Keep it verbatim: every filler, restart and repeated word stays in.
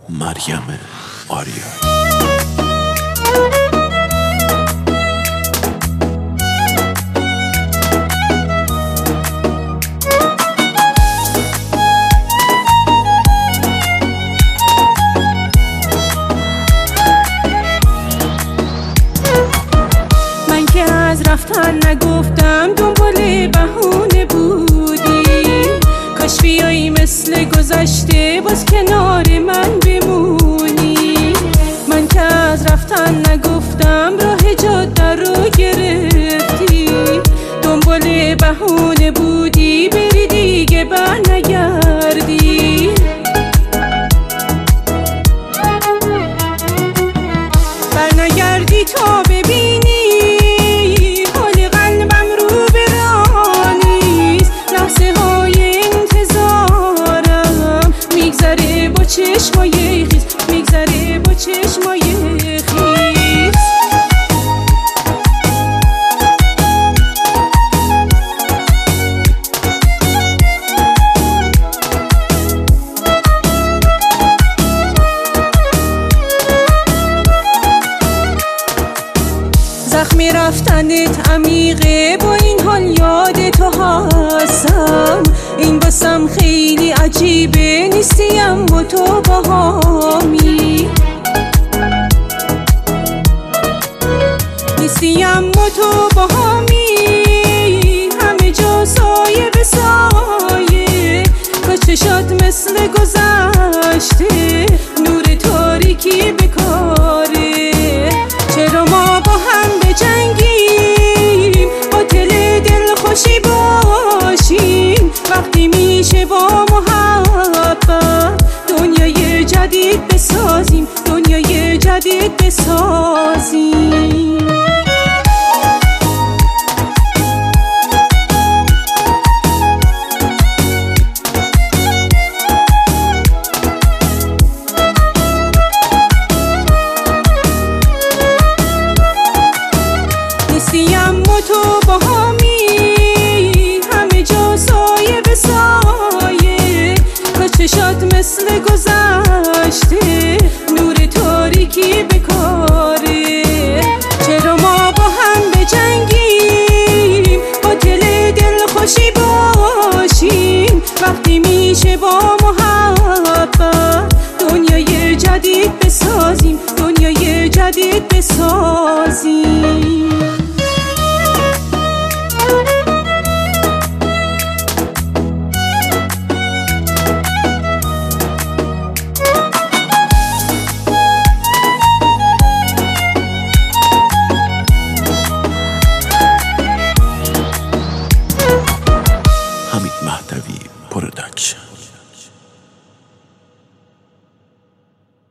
مریم آریا. من که از رفتن نگفتم دنبال بهونه بودی، کاش بیایی مثل گذشته باز کنار من بمونی. من که از رفتن نگفتم راه جاده رو گرفتی، دنبال بهونه بودی بری دیگه بر نگردی. بر نگردی تا ببینی حال قلبم رو برانیست، لحظه های انتظارم میگذره با چشمای خیز، میگذره با چشمای خیز. زخم رفتنت عمیقه، با این حال یاد تو هستم. این باسم خیلی عجیبه، نیستیم و تو باهامی، نیستیم و تو باهامی. همه جا سایه به سایه، کاش چشات مثل گذشته نور تاریکی بکاره. چرا ما با هم بجنگیم، قاتل دل خوشی باشیم، وقتی میشه با محبت دنیای جدید بسازیم، دنیای جدید بسازیم. نیستیم و تو باهامی، همه جا سایه به سایه، کاش چشات مثل گذشته